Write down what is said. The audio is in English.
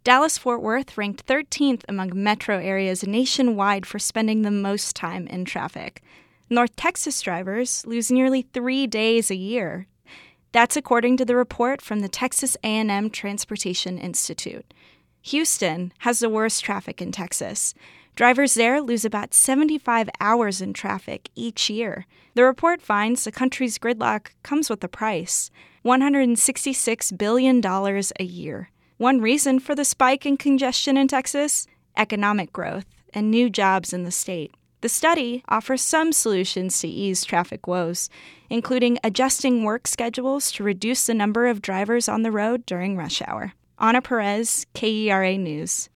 Dallas-Fort Worth ranked 13th among metro areas nationwide for spending the most time in traffic. North Texas drivers lose nearly 3 days a year. That's according to the report from the Texas A&M Transportation Institute. Houston has the worst traffic in Texas. Drivers there lose about 75 hours in traffic each year. The report finds the country's gridlock comes with a price: $166 billion a year. One reason for the spike in congestion in Texas? Economic growth and new jobs in the state. The study offers some solutions to ease traffic woes, including adjusting work schedules to reduce the number of drivers on the road during rush hour. Ana Perez, KERA News.